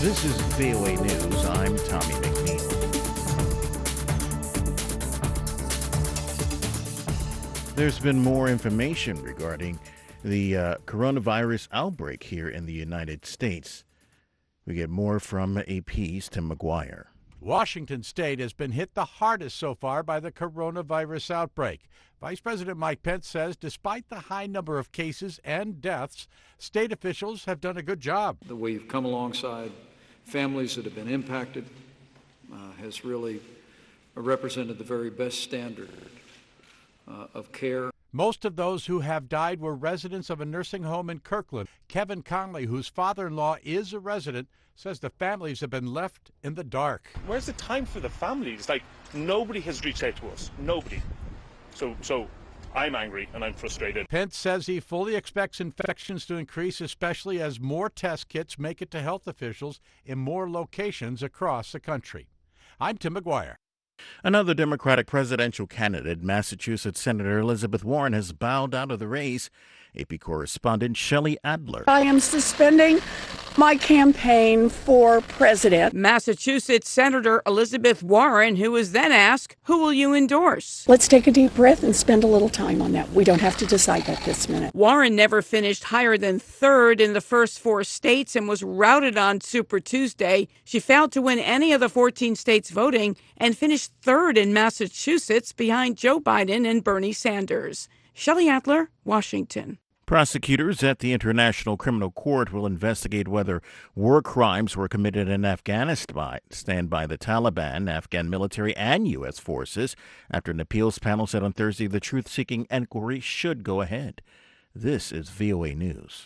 This is VOA News. I'm Tommy McNeil. There's been more information regarding the coronavirus outbreak here in the United States. We get more from AP's Tim McGuire. Washington State has been hit the hardest so far by the coronavirus outbreak. Vice President Mike Pence says despite the high number of cases and deaths, state officials have done a good job. We've come alongside families that have been impacted, has really represented the very best standard of care. Most of those who have died were residents of a nursing home in Kirkland. Kevin Conley, whose father-in-law is a resident, says the families have been left in the dark. Where's the time for the families? Like, nobody has reached out to us. Nobody. So I'm angry and I'm frustrated. Pence says he fully expects infections to increase, especially as more test kits make it to health officials in more locations across the country. I'm Tim McGuire. Another Democratic presidential candidate, Massachusetts Senator Elizabeth Warren, has bowed out of the race. AP correspondent Shelley Adler. I am suspending my campaign for president. Massachusetts Senator Elizabeth Warren, who was then asked, who will you endorse? Let's take a deep breath and spend a little time on that. We don't have to decide that this minute. Warren never finished higher than third in the first 4 states and was routed on Super Tuesday. She failed to win any of the 14 states voting and finished third in Massachusetts behind Joe Biden and Bernie Sanders. Shelley Adler, Washington. Prosecutors at the International Criminal Court will investigate whether war crimes were committed in Afghanistan by the Taliban, Afghan military, and U.S. forces after an appeals panel said on Thursday the truth-seeking inquiry should go ahead. This is VOA News.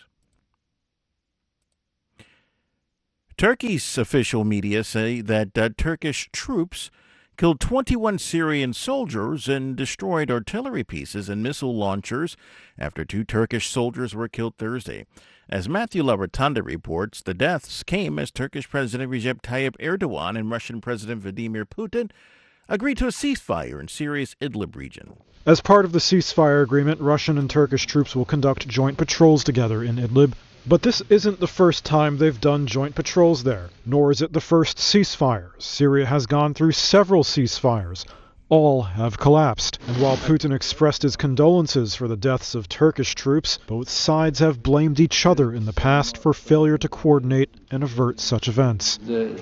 Turkey's official media say that Turkish troops killed 21 Syrian soldiers and destroyed artillery pieces and missile launchers after 2 Turkish soldiers were killed Thursday. As Matthew Laratanda reports, the deaths came as Turkish President Recep Tayyip Erdogan and Russian President Vladimir Putin agreed to a ceasefire in Syria's Idlib region. As part of the ceasefire agreement, Russian and Turkish troops will conduct joint patrols together in Idlib. But this isn't the first time they've done joint patrols there, nor is it the first ceasefire. Syria has gone through several ceasefires. All have collapsed. And while Putin expressed his condolences for the deaths of Turkish troops, both sides have blamed each other in the past for failure to coordinate and avert such events.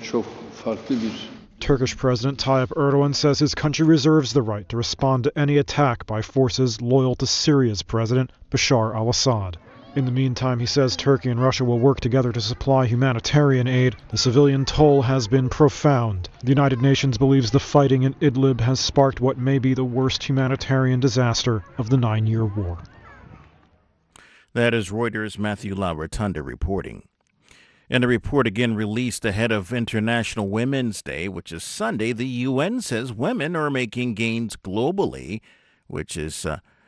Turkish President Tayyip Erdogan says his country reserves the right to respond to any attack by forces loyal to Syria's president, Bashar al-Assad. In the meantime, he says Turkey and Russia will work together to supply humanitarian aid. The civilian toll has been profound. The United Nations believes the fighting in Idlib has sparked what may be the worst humanitarian disaster of the 9-year war. That is Reuters' Matthew Laratanda reporting. In a report again released ahead of International Women's Day, which is Sunday, the UN says women are making gains globally, which is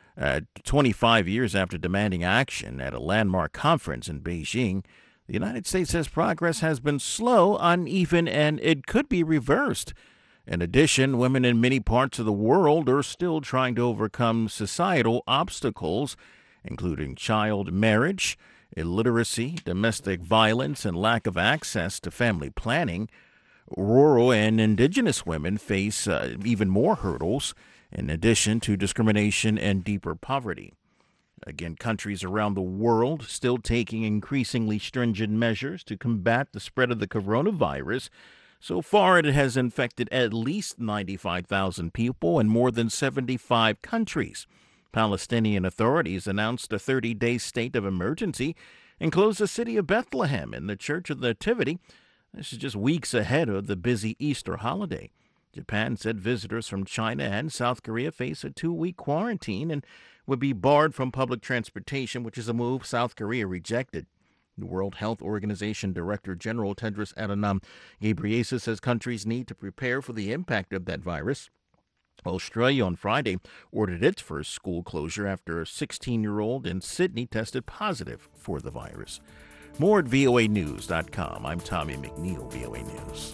25 years after demanding action at a landmark conference in Beijing. The United States says progress has been slow, uneven, and it could be reversed. In addition, women in many parts of the world are still trying to overcome societal obstacles, including child marriage, illiteracy, domestic violence, and lack of access to family planning. Rural and indigenous women face even more hurdles, in addition to discrimination and deeper poverty. Again, countries around the world still taking increasingly stringent measures to combat the spread of the coronavirus. So far, it has infected at least 95,000 people in more than 75 countries. Palestinian authorities announced a 30-day state of emergency and closed the city of Bethlehem and the Church of the Nativity. This is just weeks ahead of the busy Easter holiday. Japan said visitors from China and South Korea face a 2-week quarantine and would be barred from public transportation, which is a move South Korea rejected. The World Health Organization Director General Tedros Adhanom Ghebreyesus says countries need to prepare for the impact of that virus. Australia on Friday ordered its first school closure after a 16-year-old in Sydney tested positive for the virus. More at voanews.com. I'm Tommy McNeil, VOA News.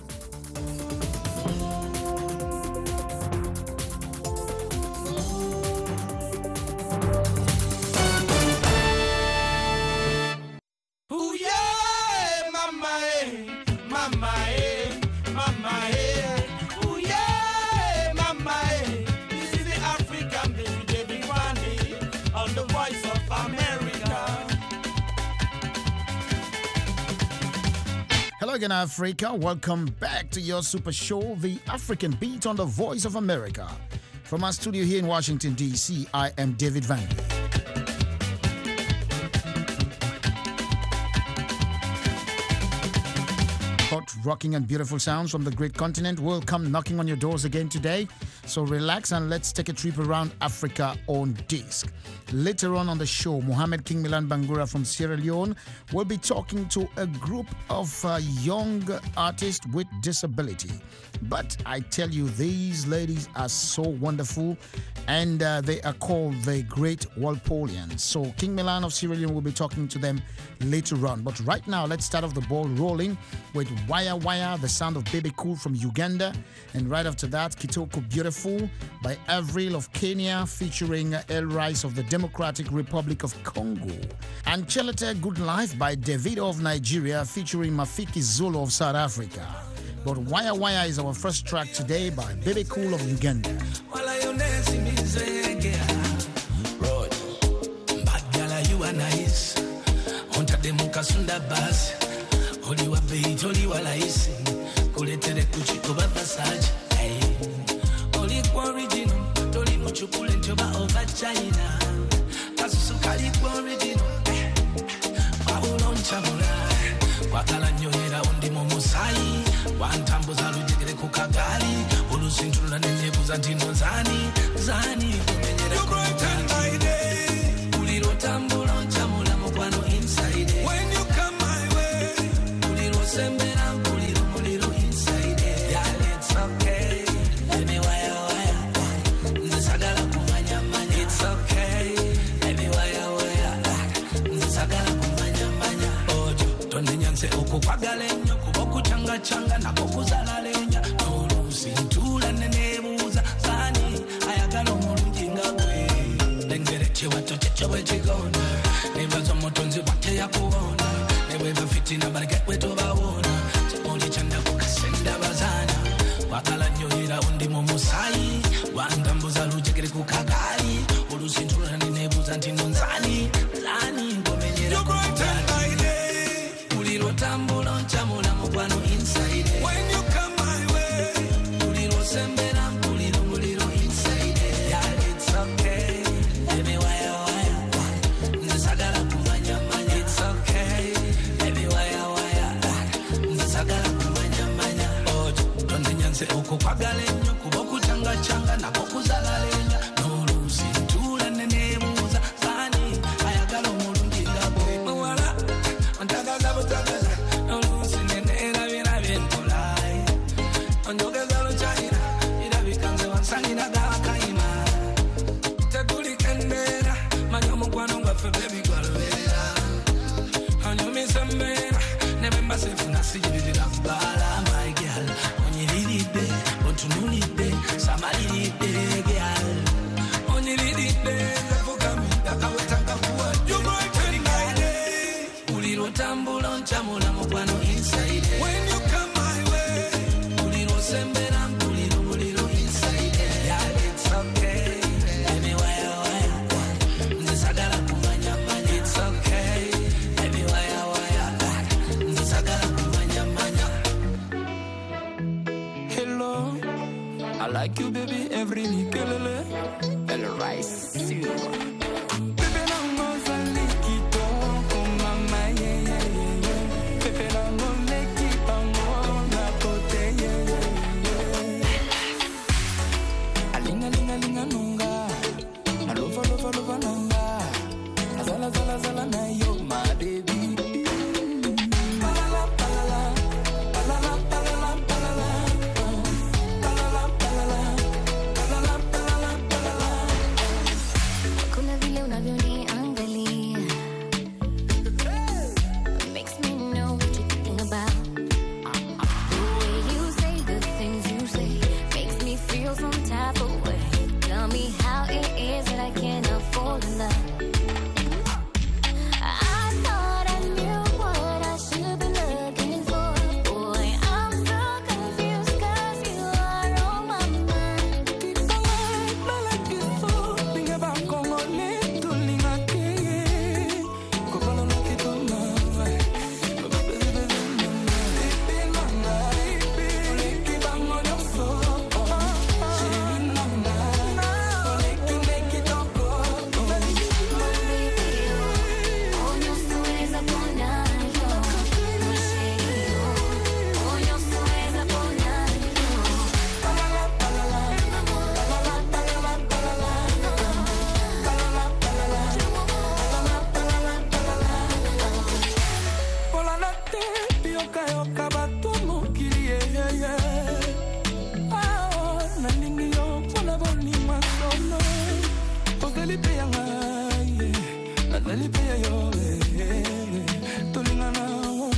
again, Africa. Welcome back to your super show, The African Beat on the Voice of America. From our studio here in Washington, D.C., I am David Van. Hot, rocking and beautiful sounds from the great continent will come knocking on your doors again today. So relax and let's take a trip around Africa on disc. Later on the show, Mohamed King Milan Bangura from Sierra Leone will be talking to a group of young artists with disability. But I tell you, these ladies are so wonderful, and they are called the Great Walpolians. So King Milan of Sierra Leone will be talking to them later on. But right now, let's start off the ball rolling with Waya Waya, the sound of Baby Cool from Uganda. And right after that, Kitoko Beautiful by Avril of Kenya featuring El Rice of the Democratic Republic of Congo. And Chelete Good Life by Davido of Nigeria featuring Mafiki Zulu of South Africa. But Waya Waya is our first track today by Baby Cool of Uganda. Wantambuza lujegere ku kagali olusinturula nenebuza ntino zani kumenyera ku uliro tambula nchamula mukwano inside when you come my way uliro sembera uliro inside yeah it's okay baby waya nzisagala kumanya manya it's okay baby waya nzisagala kumanya manya ojo tonenyanse okukwagala ennyo changa na kokuzala lenya olusi ntula nenebuza zani ayagala omulungi nga gwe lengere kiwato kyekyo kigona nebaza motonzi bate yakubona nebweba fitina baleke wetobawona kimuli kyanda kukasenda bazana wakala nyoyera undi mu musayi wandambuza lujegere ku kagali olusi ntula nenebuza ntino nzani ngomenyera uliro tambula nchamula mukwano inside when you come my way uliro sembera uliro inside yeah it's okay baby waya nzisagala kumanya manya it's okay baby waya nzisagala kumanya manya ojo tonenyanse okukwagala ennyo kuba okuchanga nako kuzala lenya n'oluusi ntula nenebuuza zani ayagala omulungi nga gwe muwala antagaza butagaza n'oluusi nenera bina byentolayi onjogeza lukyayira irabika nze wansalira gakayima tetulikendera manya omukwano gwaffe bebigwalubeera onyumisa embeera nebemba sefuna sijibirira bbaala my girl onyiriridde ontunulidde samaliridde girl onyiriridde nzefukamidde akawetakakuwa uliro tambula nchamula mukwano inside when you come my way uliro sembera uliro inside yeah it's okay baby waya nzisagala kumanya manya it's okay baby waya nzisagala kumanya manya hello I like you baby every nikelele El Rice Kuna yoka yoka batu mokili ah nalingi yo mpona bolingo solo ozali pe yanga nazali pe ya yo tolingana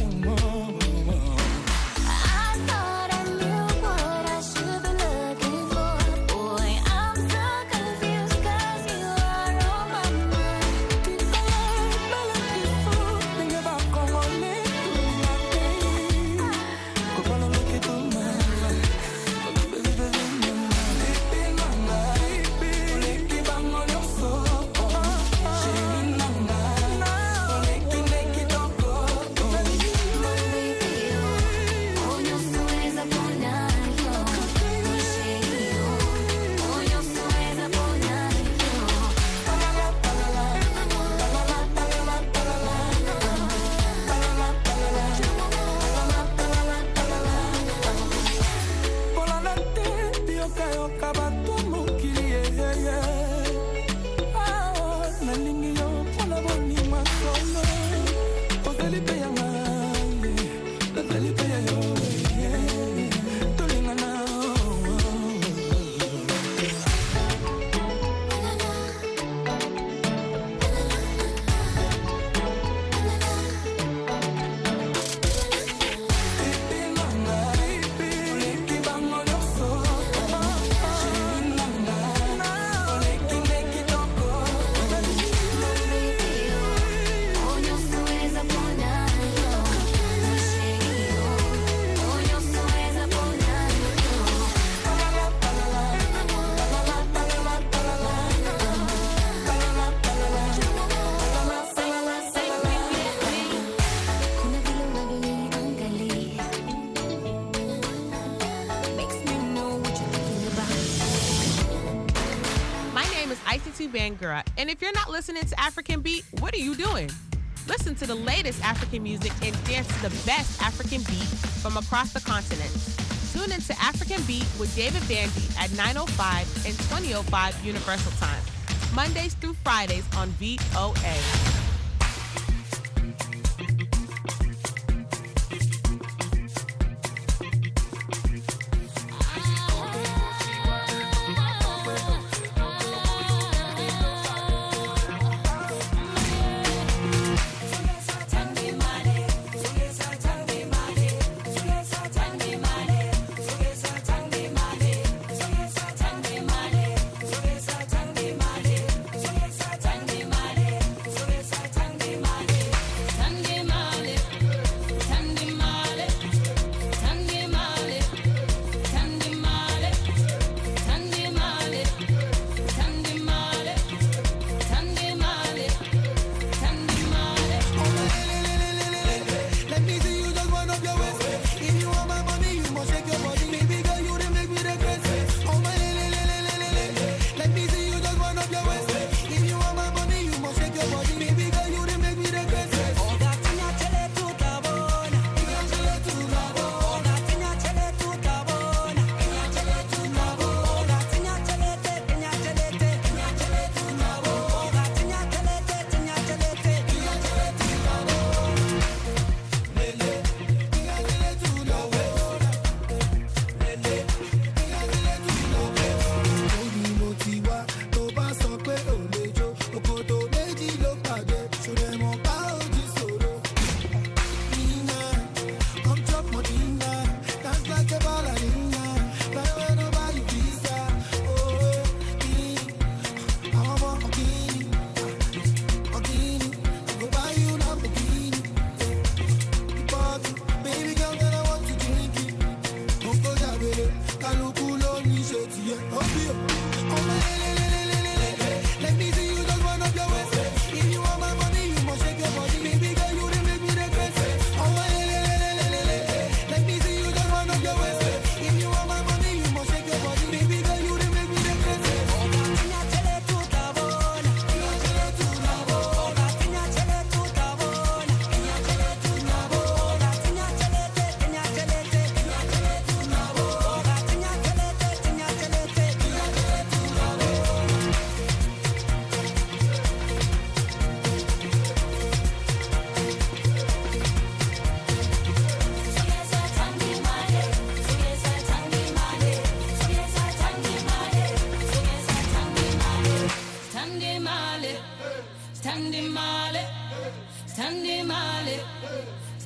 Bangura. And if you're not listening to African Beat, what are you doing? Listen to the latest African music and dance to the best African beat from across the continent. Tune into African Beat with David Bandy at 9:05 and 20:05 Universal Time, Mondays through Fridays on VOA.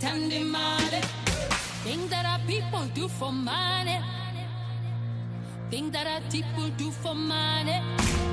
pretending money. Things that our people do for money. Things that our people do for money.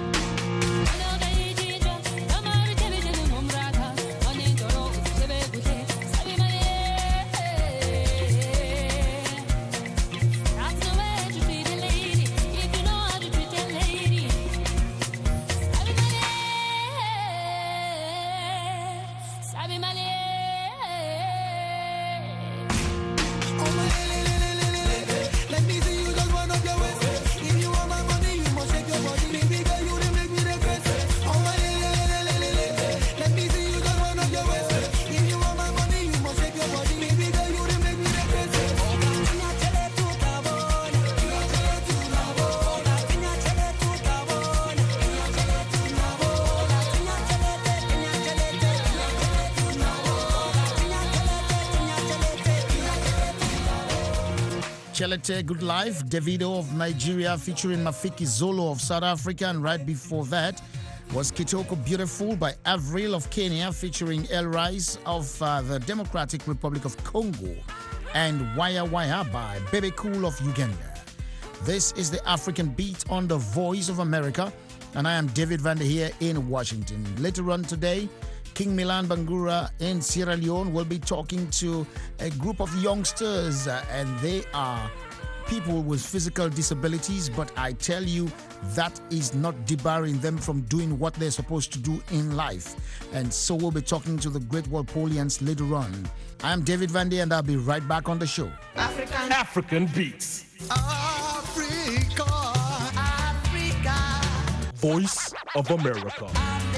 Chelete, Good Life, Davido of Nigeria featuring Mafiki Zolo of South Africa, and right before that was Kitoko Beautiful by Avril of Kenya featuring El Rice of the Democratic Republic of Congo, and Waya Waya by Bebe Cool of Uganda. This is the African Beat on the Voice of America, and I am David Vander here in Washington. Later on today, King Milan Bangura in Sierra Leone will be talking to a group of youngsters, and they are people with physical disabilities, but I tell you, that is not debarring them from doing what they're supposed to do in life. And so we'll be talking to the great Walpolians later on. I'm David Vandy, and I'll be right back on the show. African Beats. Africa, Africa. Voice of America.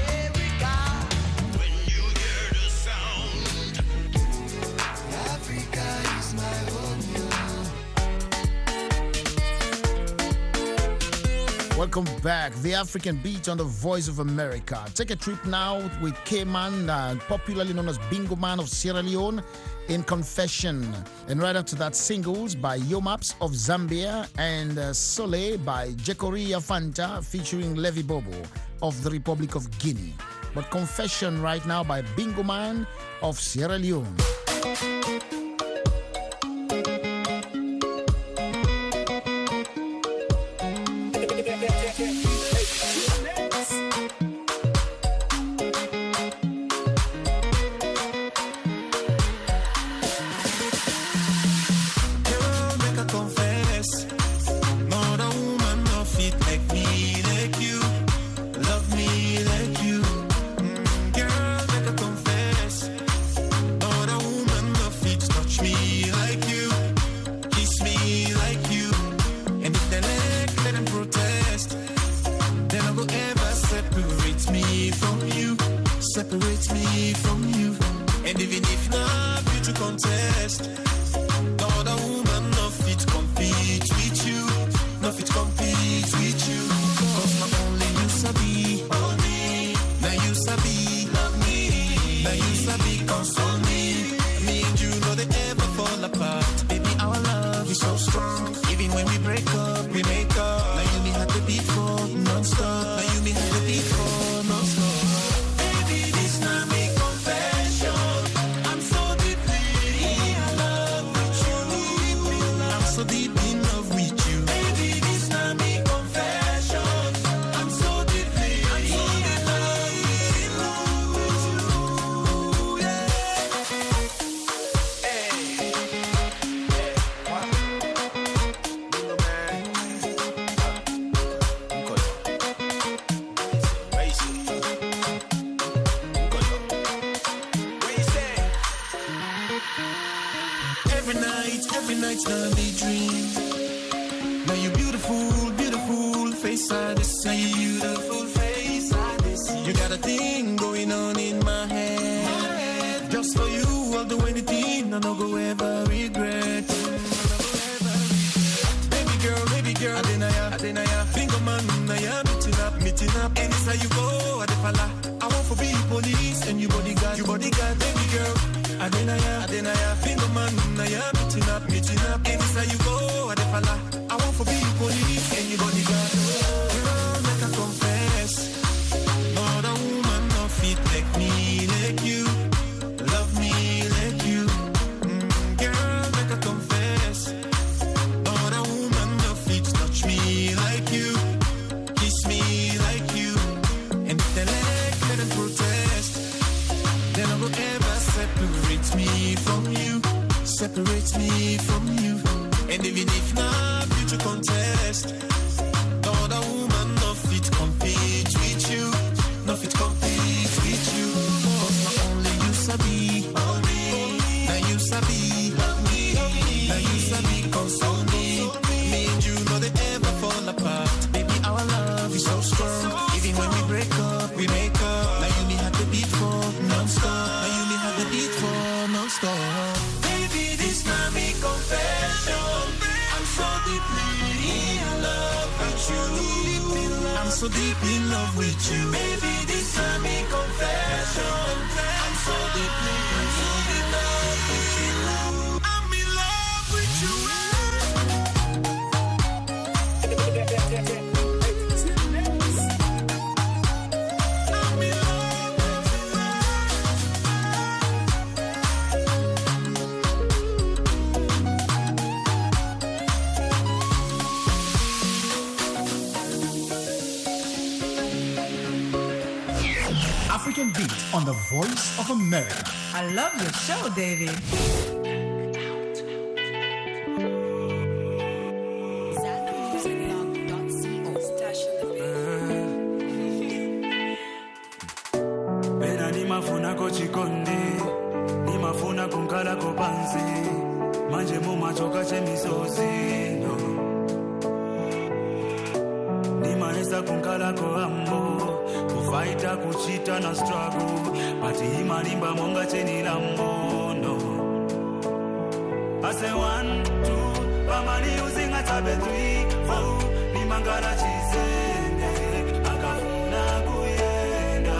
Welcome back. The African Beat on the Voice of America. Take a trip now with K-Man, popularly known as Bingo Man of Sierra Leone, in Confession. And right after that, Singles by Yomaps of Zambia, and Soleil by Jekoria Fanta featuring Levi Bobo of the Republic of Guinea. But Confession right now by Bingo Man of Sierra Leone. separates me from you, separates me from you. And even if not future contest, no other woman no fit compete with you, no fit compete with you. Cause not only you sabi, now you sabi, now you sabi console me. Me and you know they ever fall apart. Baby, our love is so strong. Even when we break up, we make up. Now you me have the beat for non-stop. Now you me have the beat for non-stop. Baby, this not me confession. I'm so deeply in love with you. I'm so deep in love with you. Baby, this not me confession. I'm so deeply in love with you. I'm in love with you. African Beat on the Voice of America. I love your show, David. Bena ni mafuna kochikonde, ni mafuna kunkala kopanzi, manje mumachoka chemisozi, no. Ni maesa kunkala koambo, kufaita kuchita na struggle, pati imarimba monga cheni lambo, no. I say 1, 2, pamani using a tabe 3, 4, ni mangala chisende, akafuna kuyenda.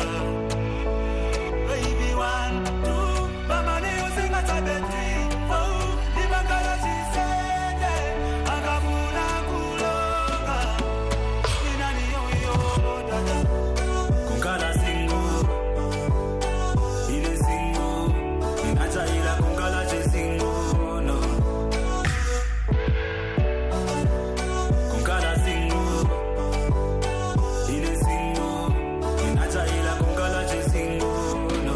Baby 1, 2, pamani using a tabe 3, 4, ni mangala chisende, akafuna kulonga. Inani yo dada. Kunkala single, ile single, inacha ila kunkala che single, no. Kunkala single, ile single, inacha ila kunkala che single, no.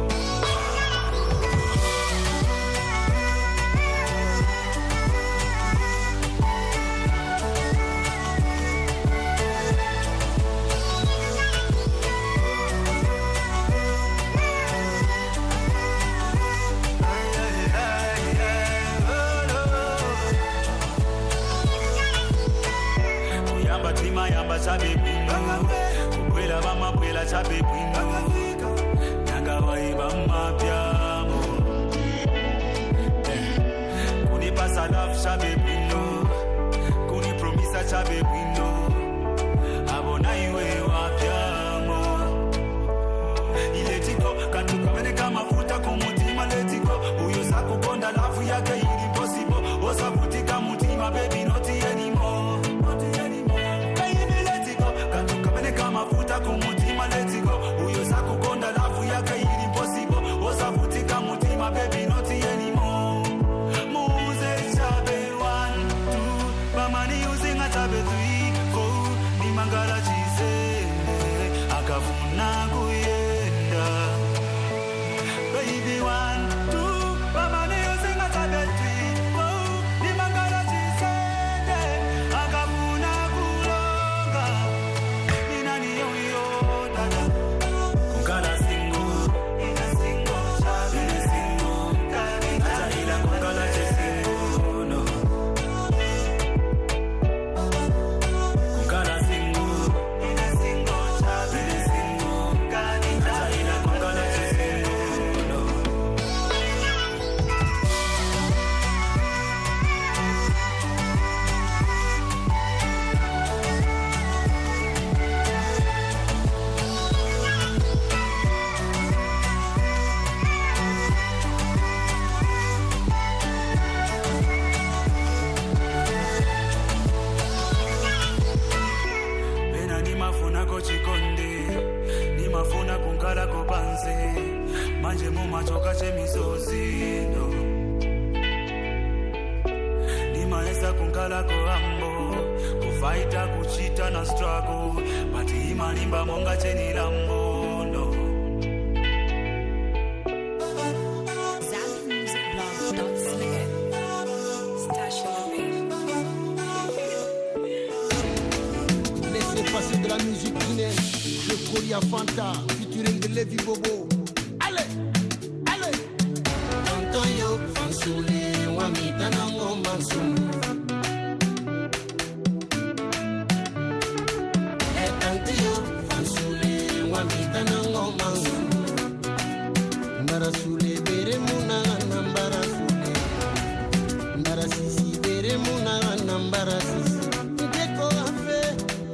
Yamba tima yamba chabe pino, kukwela bama kwela chabe pino, nyanga waiba mapiamo, kuni pasa love chabe pino, kuni promisa chabe pino, abona iwe wapiamo. Iletiko katuka mene kama futa kumutima letiko, uyo saku konda lafu yake ili possible, osafutika mutima baby not anymore. Mafuta kumutima letiko, uyo sakukonda lafu yake ili impossible, osafutika mutima baby not anymore. Muze chabe 1, 2, pamani using a chabe 3, 4, ni mangala chisende, akafuna kuyenda. Baby 1, 2, pamani using a chabe 3, 4, ni mangala chisende, akafuna kulonga. Kunkala single, ile single, acha ila kunkala che single, no. Kunkala single, ile single, acha ila kunkala che single, no. Bena ni mafuna kochikonde, ni mafuna kunkala kopanze, manje mumachoka chemisozi, no. Ni maesa kunkala koambo, kufaita kuchita na struggle, pati imarimba monga cheni lambo, no. Fanta featuring the Levy Bobo. Ale, ale. Antonio Fansule, Wamita Nango Mansum. Antonio Fansule, Wamita Nango Mansum. Marasule, Bere Muna, Nambara Sule. Marasisi, Bere Muna, Nambara Sisi. Deko Afe.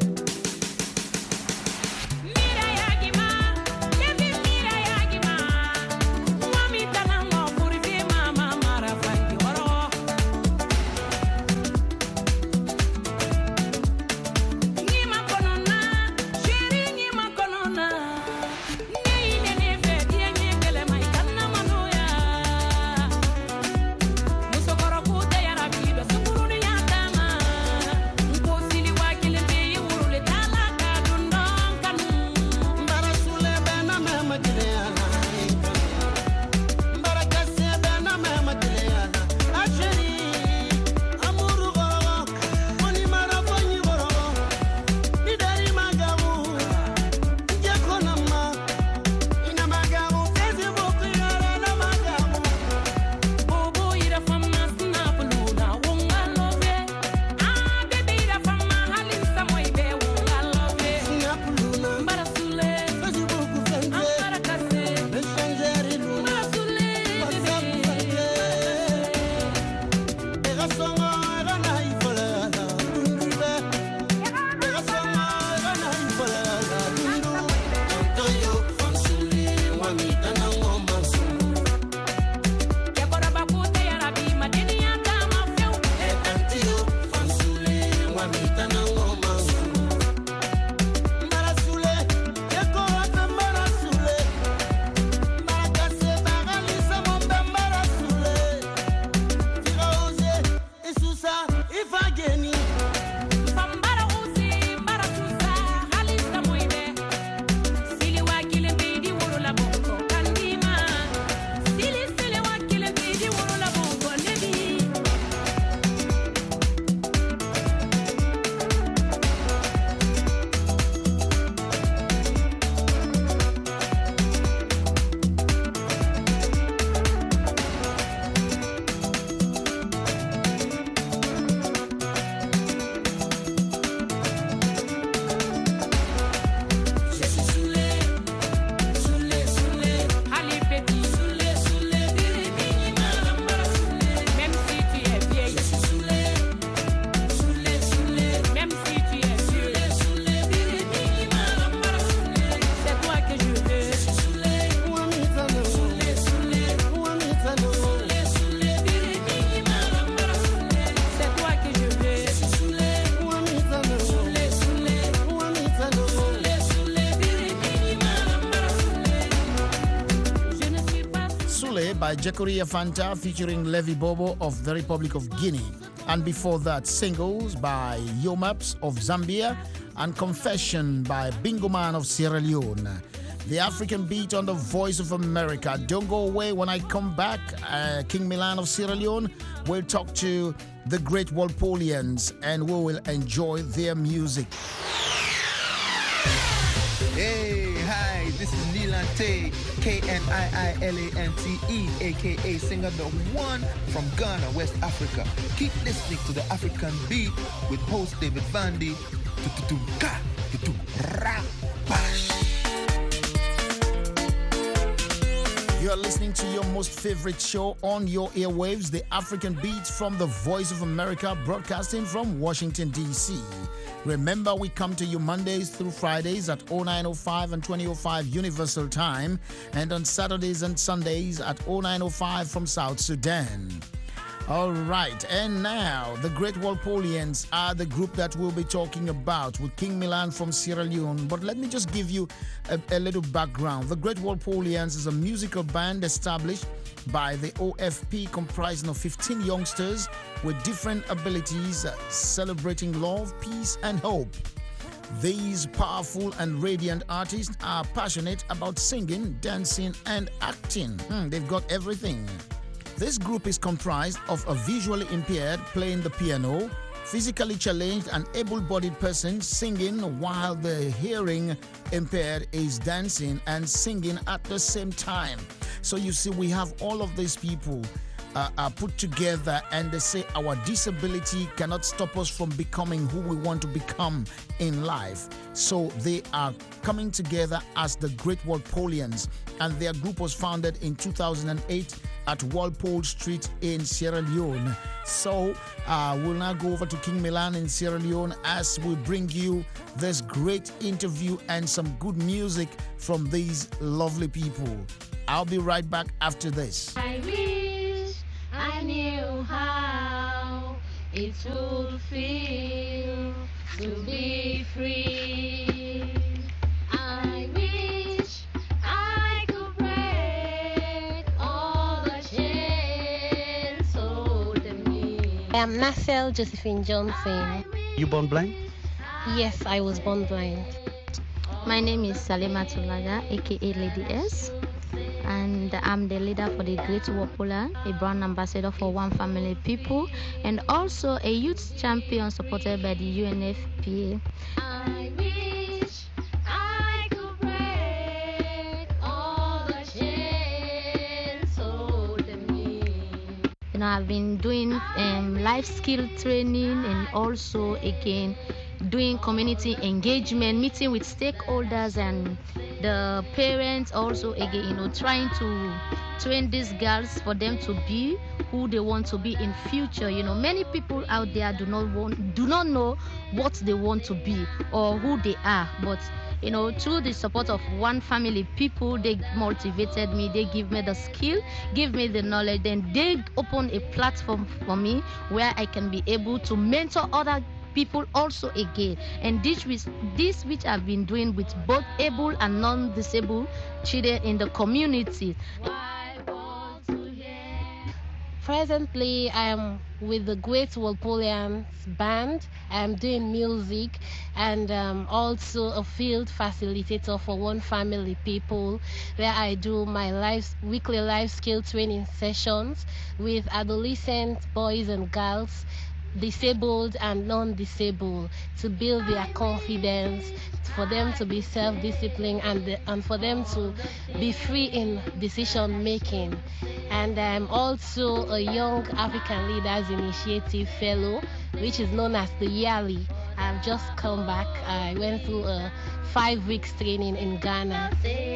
By Jekoria Fanta featuring Levy Bobo of the Republic of Guinea. And before that, Singles by Yomaps of Zambia and Confession by Bingo Man of Sierra Leone. The African beat on the Voice of America. Don't go away. When I come back, King Milan of Sierra Leone will talk to the great Walpolians and we will enjoy their music. Hey, hi, this is Nilante, Kniilante, aka singer the one from Ghana, West Africa. Keep listening to the African Beat with host David Vandy. You are listening to your most favorite show on your airwaves, the African Beat from the Voice of America, broadcasting from Washington, D.C. Remember, we come to you Mondays through Fridays at 0905 and 2005 Universal Time, and on Saturdays and Sundays at 0905 from South Sudan. All right, and now the Great Walpolians are the group that we'll be talking about with King Milan from Sierra Leone. But let me just give you a little background. The Great Walpolians is a musical band established by the OFP, comprising of 15 youngsters with different abilities, celebrating love, peace, and hope. These powerful and radiant artists are passionate about singing, dancing, and acting. They've got everything. This group is comprised of a visually impaired playing the piano, physically challenged and able-bodied person singing while the hearing impaired is dancing and singing at the same time. So you see, we have all of these people are put together, and they say our disability cannot stop us from becoming who we want to become in life. So they are coming together as the Great Walpolians, and their group was founded in 2008 at Walpole Street in Sierra Leone. So we'll now go over to King Milan in Sierra Leone as we bring you this great interview and some good music from these lovely people. I'll be right back after this. I wish I knew how it would feel to be free. I wish I could break all the chains holding me. I am Nacelle Josephine Johnson. You born blind? Yes, I was born blind. My name is Salima Tulaga, aka Lady S, and I'm the leader for the Great Wapola, a brand ambassador for One Family People, and also a youth champion supported by the UNFPA. I wish I could break all the chains holding me. You know, I've been doing life skill training and also again doing community engagement, meeting with stakeholders and the parents, also again, you know, trying to train these girls for them to be who they want to be in future. You know, many people out there do not know what they want to be or who they are, but you know, through the support of One Family People, they motivated me, they give me the skill, give me the knowledge, then they open a platform for me where I can be able to mentor other people also again, and this which I've been doing with both able and non-disabled children in the community. Presently, I am with the Great Walpolians Band. I am doing music and also a field facilitator for One Family People, where I do my weekly life skill training sessions with adolescent boys and girls, disabled and non-disabled, to build their confidence, for them to be self-disciplined and for them to be free in decision making. And I'm also a Young African Leaders Initiative Fellow, which is known as the yearly. I've just come back. I went through a 5 weeks training in Ghana.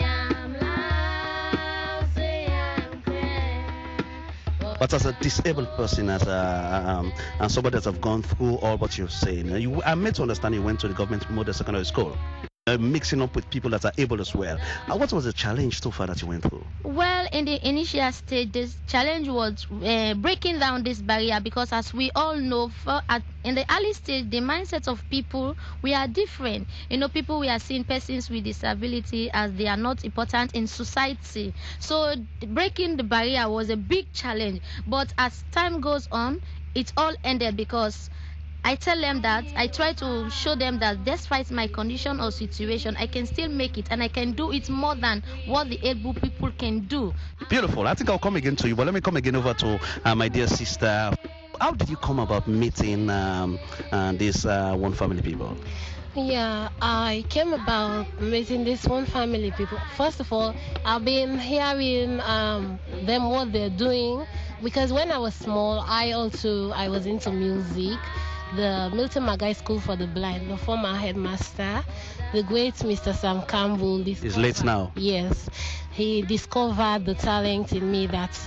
But as a disabled person, as somebody that have gone through all what you're saying, I'm made to understand you went to the government model secondary school, mixing up with people that are able as well. What was the challenge so far that you went through? Well, in the initial stage, this challenge was breaking down this barrier, because as we all know, in the early stage, the mindset of people, we are different. You know, people, we are seeing persons with disability as they are not important in society. So breaking the barrier was a big challenge. But as time goes on, it all ended, because I tell them that, I try to show them that despite my condition or situation, I can still make it, and I can do it more than what the able people can do. Beautiful. I think I'll come again to you, but let me come again over to my dear sister. How did you come about meeting this One Family People? Yeah, I came about meeting this One Family People. First of all, I've been hearing them what they're doing, because when I was small, I was into music. The Milton Magai School for the Blind, the former headmaster, the great Mr. Sam Campbell. He's late now. Yes, he discovered the talent in me that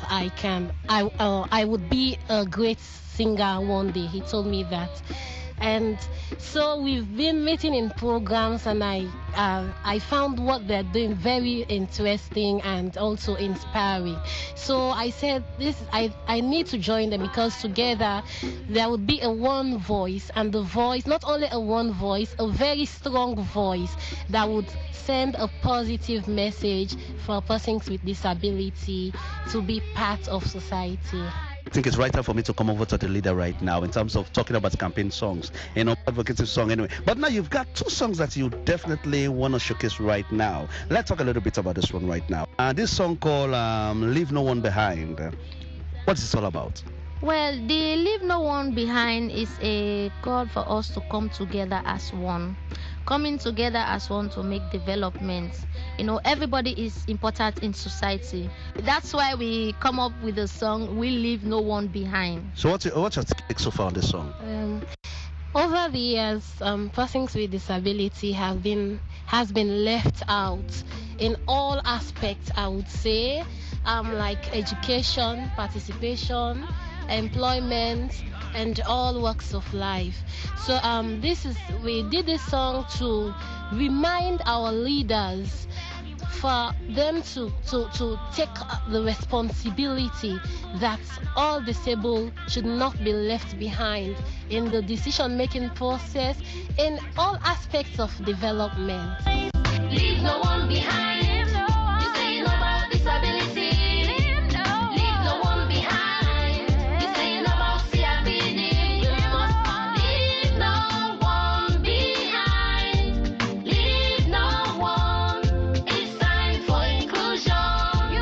I would be a great singer one day. He told me that. And so we've been meeting in programs, and I found what they're doing very interesting and also inspiring. So I said, I need to join them, because together there would be a one voice, and the voice, not only a one voice, a very strong voice that would send a positive message for persons with disability to be part of society. I think it's right time for me to come over to the leader right now in terms of talking about campaign songs, advocacy song anyway. But now you've got 2 songs that you definitely want to showcase right now. Let's talk a little bit about this one right now. This song called Leave No One Behind. What is it all about? Well, the Leave No One Behind is a call for us to come together as one. Coming together as one to make development. Everybody is important in society. That's why we come up with the song, We Leave No One Behind. So what's your take so far on this song? Over the years, persons with disability has been left out in all aspects, I would say, like education, participation, employment, and all walks of life. So we did this song to remind our leaders for them to take the responsibility that all disabled should not be left behind in the decision-making process in all aspects of development. Leave no one behind. You say no about disability. Leave no one behind. You say no about CRPD. You must leave no one behind. Leave no one. It's time for inclusion.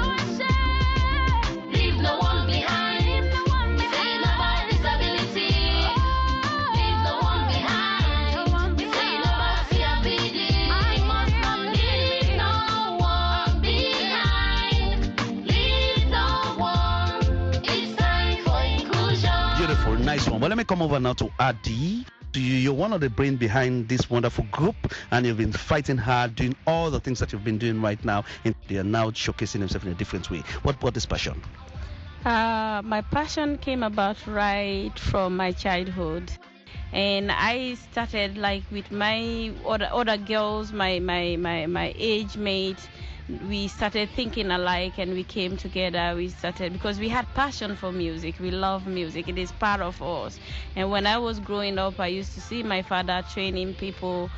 USA. Leave no one behind. You say no about disability. Leave no one behind. You say no about CRPD. I must not leave no one behind. Leave no one. It's time for inclusion. Beautiful, nice one. Well, let me come over now to Adi. You're one of the brain behind this wonderful group, and you've been fighting hard, doing all the things that you've been doing right now, and they are now showcasing themselves in a different way. What brought this passion? My passion came about right from my childhood, and I started like with my other girls, my age mates. We started thinking alike, and we came together. We started because we had passion for music. We love music. It is part of us. And when I was growing up, I used to see my father training people,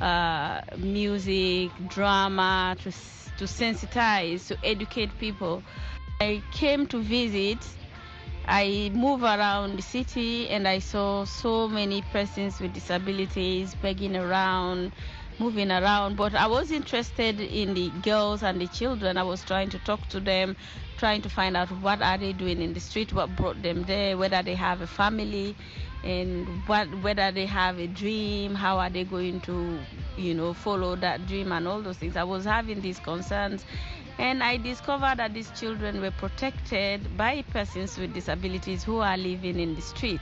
music, drama, to sensitize, to educate people. I came to visit. I moved around the city, and I saw so many persons with disabilities begging around, moving around, but I was interested in the girls and the children. I was trying to talk to them, trying to find out what are they doing in the street, what brought them there, whether they have a family, and whether they have a dream, how are they going to, follow that dream and all those things. I was having these concerns, and I discovered that these children were protected by persons with disabilities who are living in the street.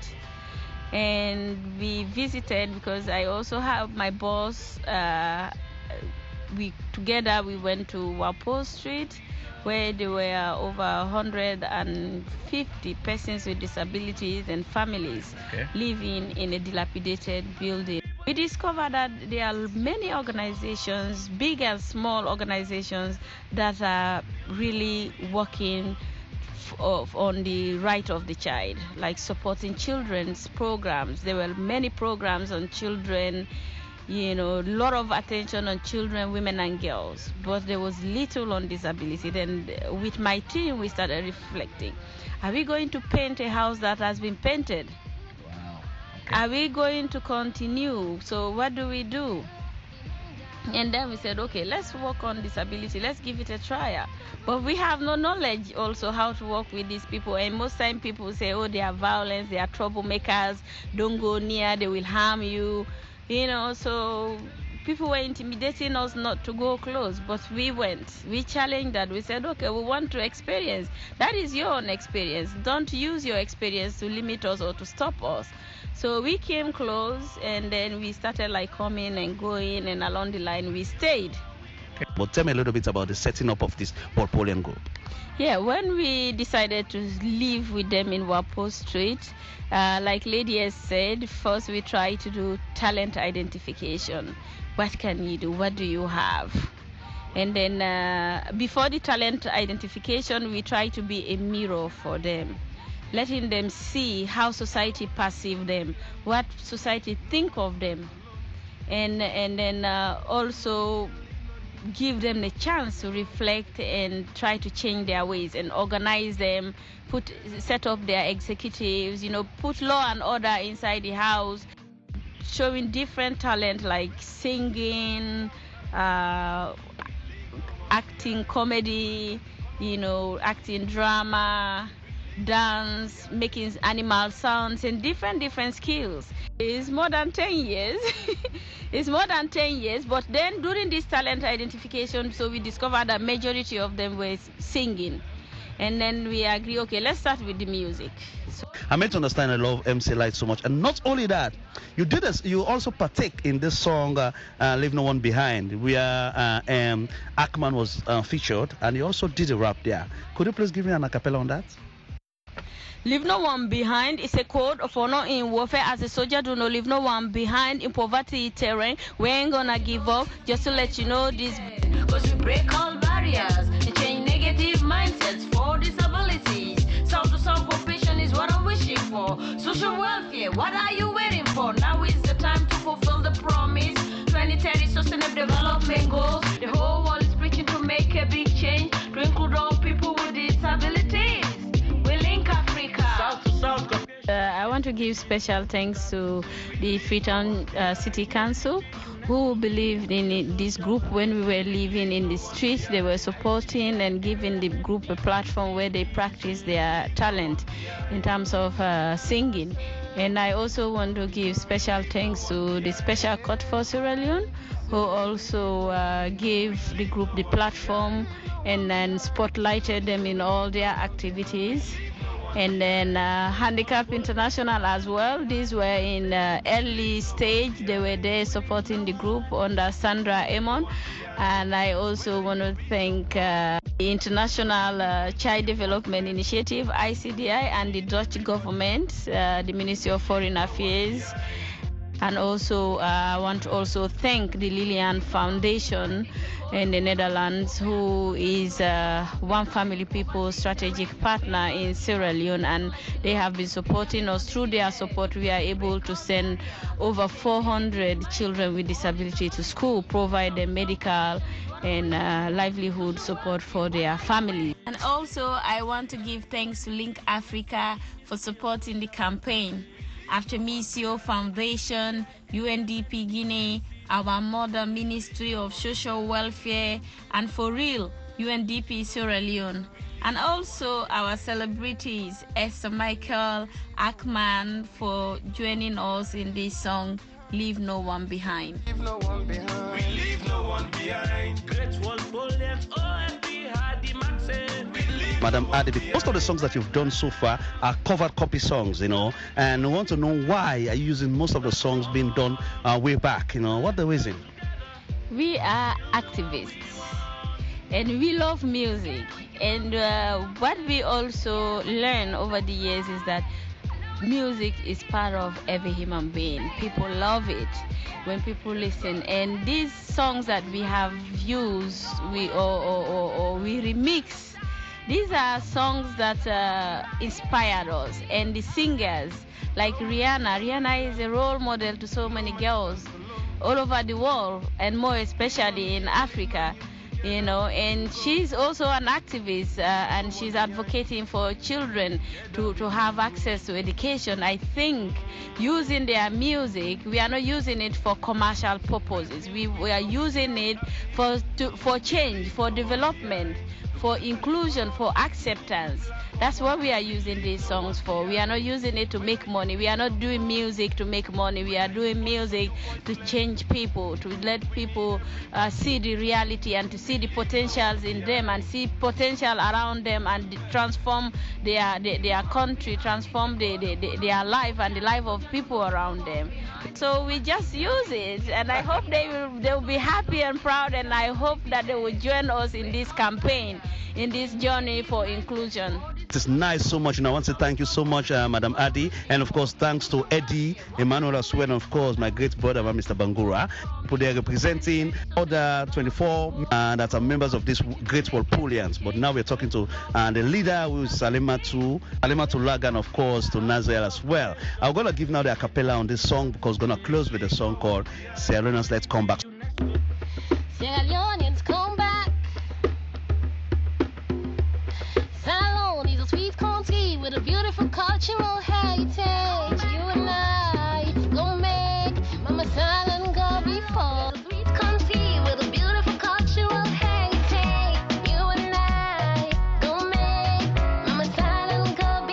And we visited because I also have my boss. We went to Walpole Street, where there were over 150 persons with disabilities and families living in a dilapidated building. We discovered that there are many organizations, big and small organizations, that are really working on the right of the child, like supporting children's programs. There were many programs on children, a lot of attention on children, women and girls, but there was little on disability. Then with my team, we started reflecting. Are we going to paint a house that has been painted? Wow. Okay. Are we going to continue? So what do we do? And then we said, okay, let's work on disability. Let's give it a try. But we have no knowledge also how to work with these people. And most time people say, oh, they are violent, they are troublemakers, don't go near, they will harm you. So people were intimidating us not to go close. But we went. We challenged that. We said, okay, we want to experience. That is your own experience. Don't use your experience to limit us or to stop us. So we came close, and then we started coming and going, and along the line we stayed. Okay. But tell me a little bit about the setting up of this Walpolean group. Yeah, when we decided to live with them in Walpole Street, like Lady has said, first we tried to do talent identification. What can you do? What do you have? And then before the talent identification, we tried to be a mirror for them, letting them see how society perceives them, what society think of them, and then also give them the chance to reflect and try to change their ways and organize them, set up their executives, put law and order inside the house, showing different talent like singing, acting comedy, acting drama, dance, making animal sounds, and different skills. It's more than 10 years. It's more than 10 years, but then during this talent identification, so we discovered that majority of them were singing. And then we agree, okay, let's start with the music. I made to understand I love MC Light so much. And not only that, you did this, you also partake in this song, Leave No One Behind, where Ackman was featured, and you also did a rap there. Could you please give me an acapella on that? Leave no one behind is a code of honor in warfare. As a soldier, do not leave no one behind in poverty terrain. We ain't gonna give up, just to let you know this. Cause we break all barriers and change negative mindsets for disabilities. South to South cooperation is what I'm wishing for. Social welfare, what are you waiting for? Now is the time to fulfill the promise. 2030 sustainable development goals. The whole world is preaching to make a big change, to include all people with disabilities. We link Africa. South to South. I want to give special thanks to the Freetown City Council, who believed in this group when we were living in the streets. They were supporting and giving the group a platform where they practice their talent in terms of singing. And I also want to give special thanks to the Special Court for Sierra Leone, who also gave the group the platform and then spotlighted them in all their activities. And then Handicap International as well. These were in early stage. They were there supporting the group under Sandra Amon. And I also want to thank the International Child Development Initiative, ICDI, and the Dutch government, the Ministry of Foreign Affairs. And also, I want to also thank the Lilian Foundation in the Netherlands, who is One Family People strategic partner in Sierra Leone, and they have been supporting us. Through their support, we are able to send over 400 children with disability to school, provide them medical and livelihood support for their family. And also, I want to give thanks to Link Africa for supporting the campaign. After Misio Foundation, UNDP Guinea, our Mother Ministry of Social Welfare, and For Real, UNDP Sierra Leone. And also our celebrities, Esther Michael, Ackman, for joining us in this song, Leave No One Behind. Leave no one behind. We leave no one behind. Great Wall Polians, OMB, Hardy Maxen. Madam Adi, most of the songs that you've done so far are covered copy songs, and we want to know why are you using most of the songs being done way back, what the reason? We are activists and we love music, and what we also learn over the years is that music is part of every human being. People love it when people listen, and these songs that we have used, we remix. These are songs that inspired us, and the singers like Rihanna. Rihanna is a role model to so many girls all over the world, and more especially in Africa, and she's also an activist, and she's advocating for children to have access to education. I think using their music, we are not using it for commercial purposes. We are using it for change, for development, for inclusion, for acceptance. That's what we are using these songs for. We are not using it to make money. We are not doing music to make money. We are doing music to change people, to let people see the reality and to see the potentials in them and see potential around them and transform their country, transform their life and the life of people around them. So we just use it, and I hope they will be happy and proud, and I hope that they will join us in this campaign, in this journey for inclusion. It is nice so much, and I want to thank you so much, Madam Adi, and of course thanks to Eddie, Emmanuel as well, and of course my great brother, Mr. Bangura. They are representing other 24 that are members of this Great Walpolians, but now we're talking to the leader, who is Salimatu Lagan, of course, to Nazel as well. I'm going to give now the acapella on this song because we're going to close with a song called Sierra Leoneans Let's Come Back. Sierra Leoneans come back. Sierra Leone is a sweet country with a beautiful cultural heritage. You and I gon' make Mama Silent go before. Sweet country with a beautiful cultural heritage. You and I gon' make Mama Silent go before.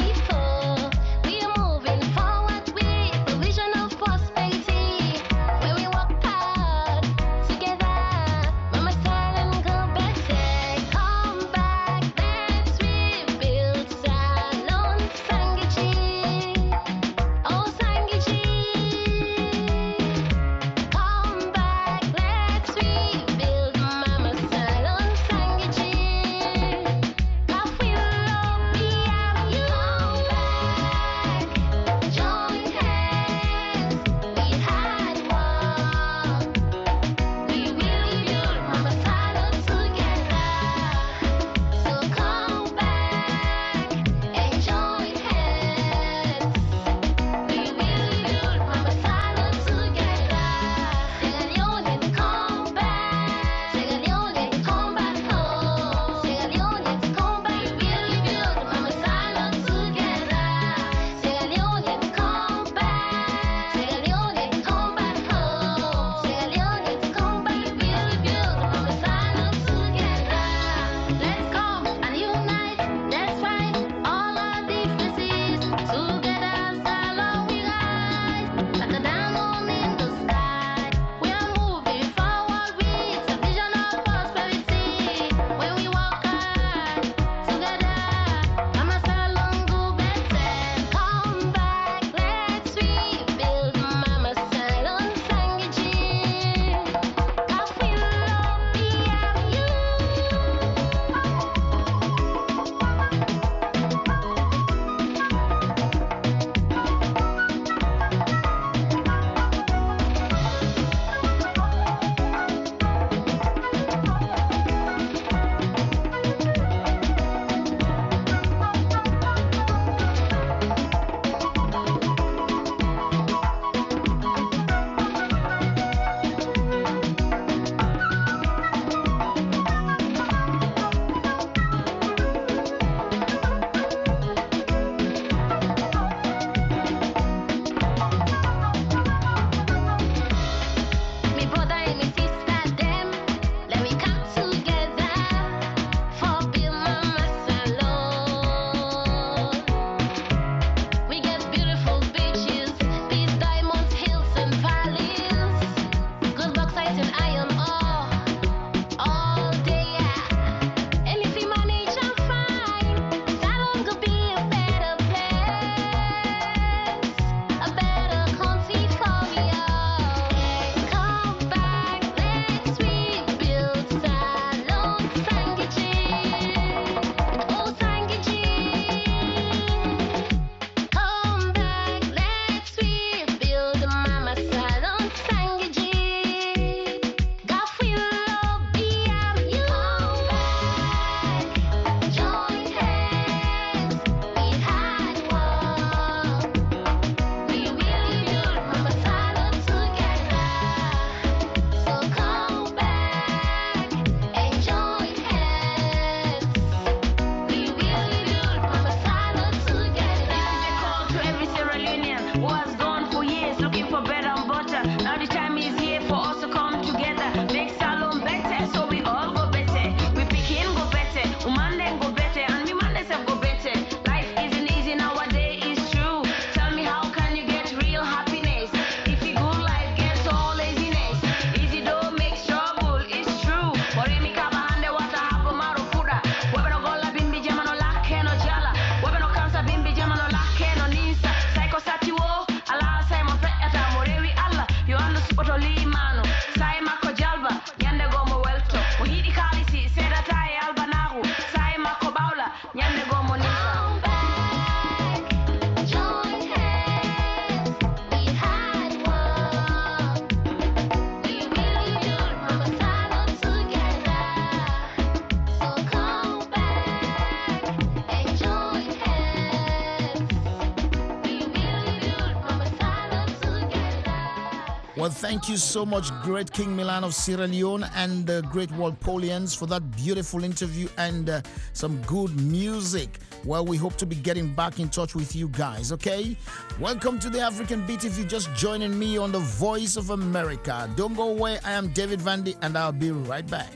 Well, thank you so much, Great King Milan of Sierra Leone and the Great Walpolians, for that beautiful interview and some good music. Well, we hope to be getting back in touch with you guys, okay? Welcome to the African Beat. If you're just joining me on the Voice of America, don't go away. I am David Vandy, and I'll be right back.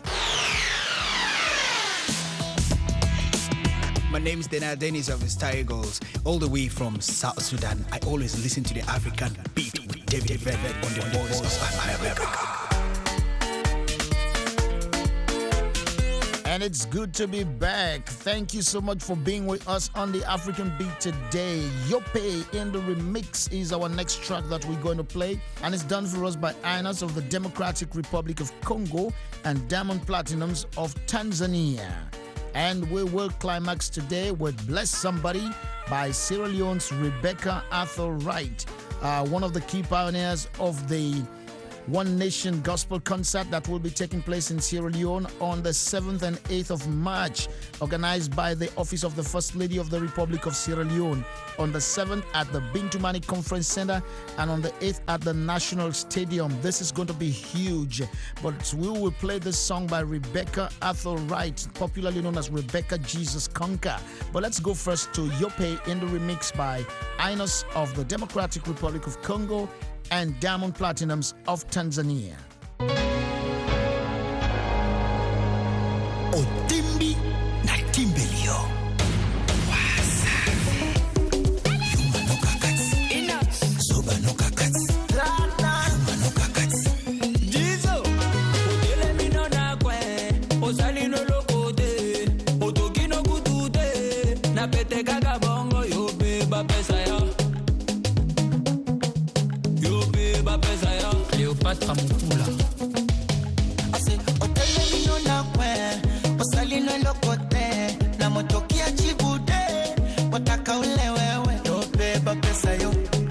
My name is Dana Dennis of the Star Eagles, all the way from South Sudan. I always listen to the African Beat with David Velvet on the Voice of America. And it's good to be back. Thank you so much for being with us on the African Beat today. Yope in the Remix is our next track that we're going to play. And it's done for us by Ines of the Democratic Republic of Congo and Diamond Platinums of Tanzania. And we will climax today with Bless Somebody by Sierra Leone's Rebecca Arthur Wright, one of the key pioneers of the One Nation Gospel Concert that will be taking place in Sierra Leone on the 7th and 8th of March, organized by the Office of the First Lady of the Republic of Sierra Leone. On the 7th at the Bintumani Conference Center and on the 8th at the National Stadium. This is going to be huge. But we will play this song by Rebecca Arthur Wright, popularly known as Rebecca Jesus Conquer. But let's go first to Yope in the Remix by Ines of the Democratic Republic of Congo and Diamond Platinums of Tanzania. Otimbi na Timbelio. Cleopatra Mutula. Ase otele mino na kwe, osali no lokote, na motokia chibude, wataka ule wewe. Yo beba pesa yo.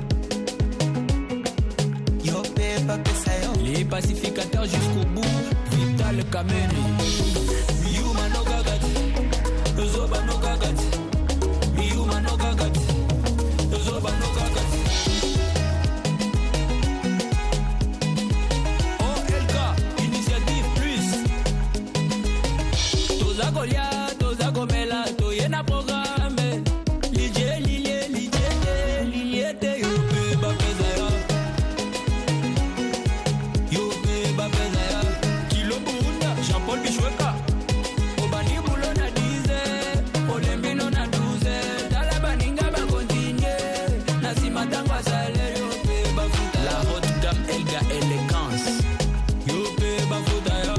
Yo beba pesa yo. Les pacificateurs jusqu'au bout, Vital Kameni. Yuma no gagati, Zoba no gagati. Yuma no gagati, Zoba no gagati. Toza gomela, toyena programme. Liliete, yo pe ba pesa ya. Yo pe ba pesa ya. Kilo Bunda, Jean-Paul Bichweka. Obani bulo na 10, olembino na 12. Tala baninga ba continue. Nasima tangwa salaire, yo pe ba futa. La haute dame Elga Elegance. Yo pe ba futa ya.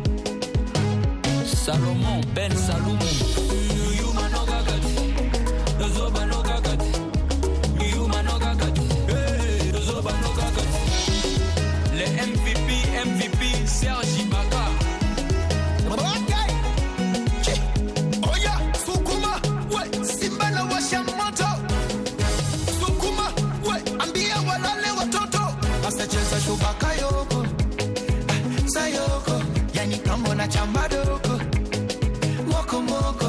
Salomon Ben Salomon. Yuma no gagati, Zoba no gagati. Yuma no gagati, Zoba no gagati. Le MVP, Serge Ibaka. Okay. Oya, Sukuma, we, Simba na washa moto. Sukuma, we, ambia walale watoto. Basta cheza shubaka yoko, sayoko, yani kambo na chambadoko. Moko moko.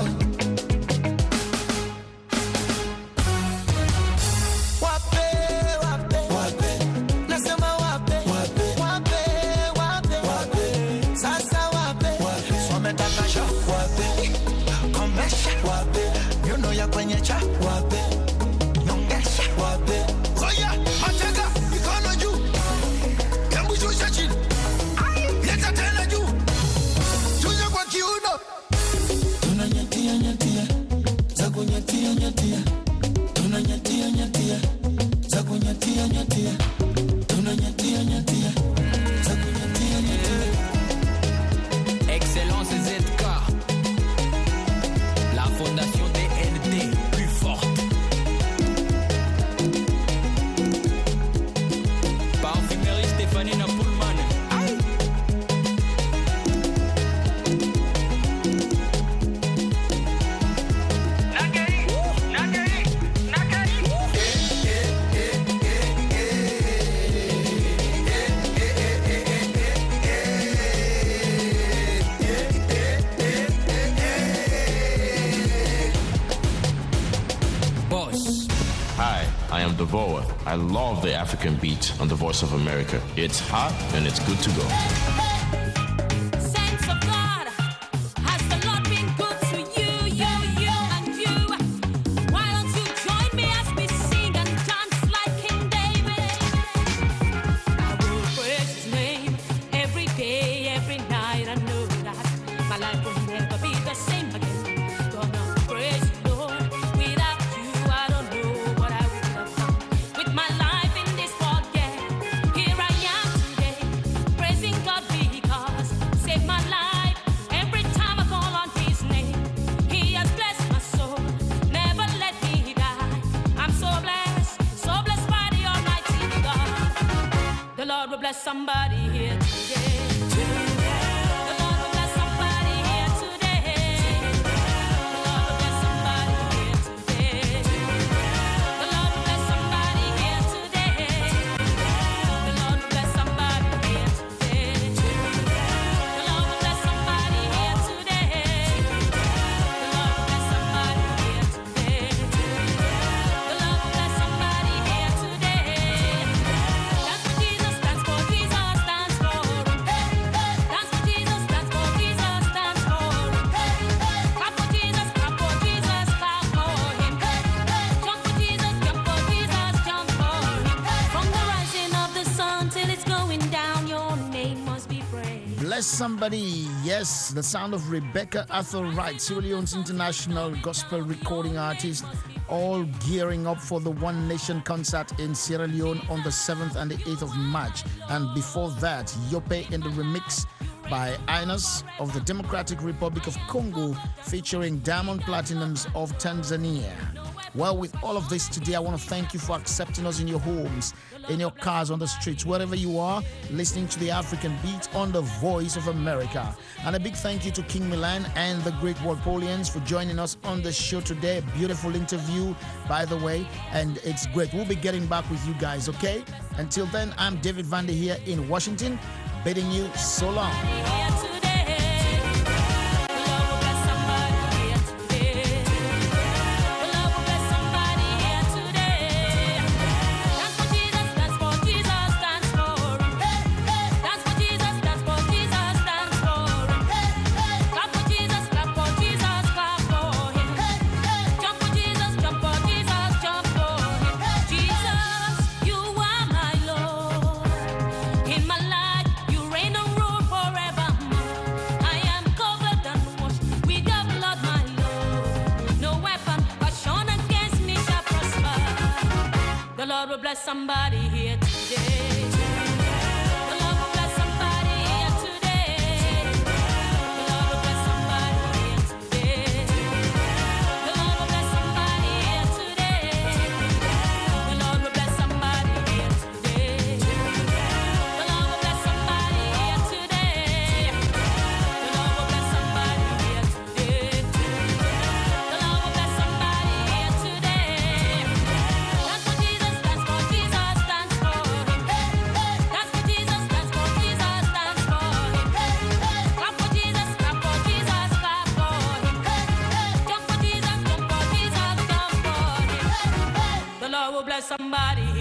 Wape, wape, wape. Nasema wape, wape, wape, wape, wape. Sasa wape, wape. Sometaka sha, wape. Komesha, wape. Yuno ya kwenye cha, wape. Nyongesha, wape. Oya, matega, mikono juu. Kembu shusha chini. Leta tena juu. Shusha kwa kiuno. Nyatia, zago nyatia, tuna nyatia, zago nyatia, tuna nyatia, zago nyatia. Excellence ZK, la fondation DND, plus forte. Parfumerie Stéphanie Napoulman. Aïe. Hi, I am Devora. I love the African beat on the Voice of America. It's hot and it's good to go. Saints of God, has the Lord been good to you, and you? Why don't you join me as we sing and dance like King David? I will praise His name every day, every night. I know that my life will never be the same again. Gonna praise you, Lord. Without you, I don't know what I would have done with my life in this world. Yeah, here I am today, praising God because save my life. Every time I call on His name, He has blessed my soul, never let me die. I'm so blessed by the Almighty God. The Lord will bless somebody here today. The Lord will bless somebody here today. The Lord will bless somebody here today. The Lord will bless somebody here today. The Lord will bless somebody here today. The Lord will bless somebody here today. The Lord will bless somebody here today. The Lord will bless somebody here today. That's what Jesus stands for. Jesus stands for. That's what Jesus stands for. Jesus stands for. Clap for Jesus, clap for Jesus, clap for Him. Jump for Jesus, jump for Jesus, jump for Him. From the rising of the sun till it's going down, your name must be praised. Bless somebody. Yes, the sound of Rebecca Atherwright, Sierra Leone's international gospel recording artist, all gearing up for the One Nation concert in Sierra Leone on the 7th and the 8th of March. And before that, Yope in the remix by Inos of the Democratic Republic of Congo, featuring Diamond Platinums of Tanzania. Well, with all of this today, I want to thank you for accepting us in your homes, in your cars, on the streets, wherever you are, listening to the African Beat on the Voice of America. And a big thank you to King Milan and the Great Walpolians for joining us on the show today. Beautiful interview, by the way, and it's great. We'll be getting back with you guys, okay? Until then, I'm David Vander here in Washington, bidding you so long. Bless somebody here today. The Lord will bless somebody here today. The Lord will bless somebody here today. The Lord will bless somebody here today. The Lord will bless somebody here today. The Lord will bless somebody here today. The Lord will bless somebody here today. The Lord will bless somebody here today. That's what Jesus stands for. Jesus stands for Him. That's what Jesus stands for. Jesus stands for Him. Clap for Jesus, clap for Jesus, clap for Him. Jump for Jesus, jump for Jesus, jump for Him. The Lord will bless somebody